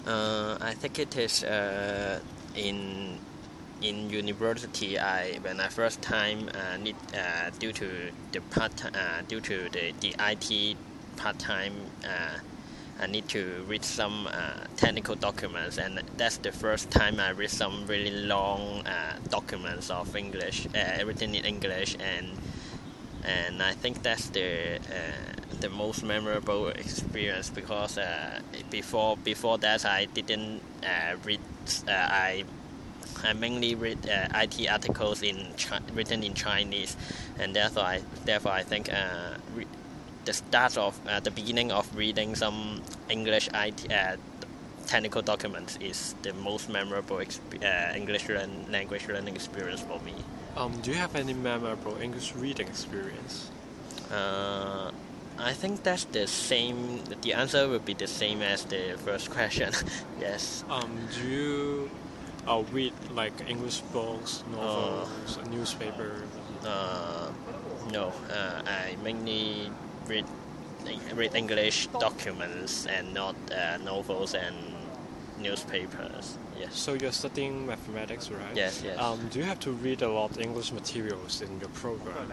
I think it is in university. When I first time need due to due to the IT part time. I need to read some technical documents, and that's the first time I read some really long documents of English, everything in English, and I think that's the most memorable experience because before that I didn't read. I mainly read IT articles written in Chinese, and therefore I think the beginning of reading some English IT technical documents is the most memorable language learning experience for me. Do you have any memorable English reading experience? I think that's the same. The answer would be the same as the first question. Yes. Do you read like English books, novels, newspaper? No. I mainly read English documents and not novels and newspapers. Yes. So you're studying mathematics, right? Yes. Do you have to read a lot of English materials in your program?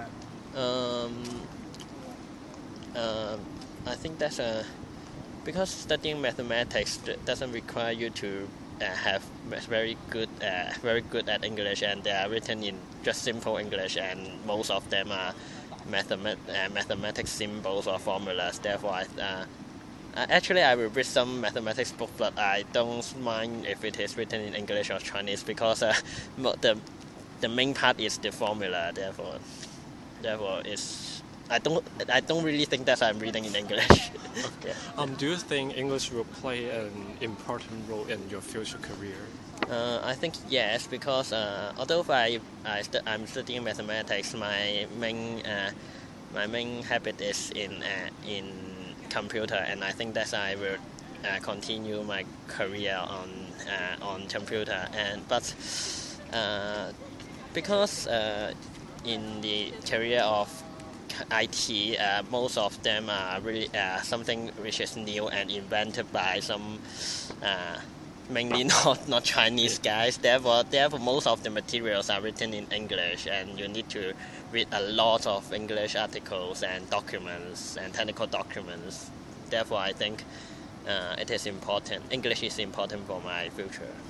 I think that's because studying mathematics doesn't require you to have very good at English, and they are written in just simple English, and most of them are mathematics symbols or formulas. Therefore, actually I will read some mathematics book, but I don't mind if it is written in English or Chinese because the main part is the formula. Therefore, I don't really think that I'm reading in English. Yeah. Do you think English will play an important role in your future career? I think yes, because although I'm studying mathematics, my main habit is in computer, and I think that I will continue my career on computer. But because in the career of IT, most of them are really something which is new and invented by some mainly not Chinese guys. Therefore, most of the materials are written in English, and you need to read a lot of English articles and documents and technical documents. Therefore, I think it is important. English is important for my future.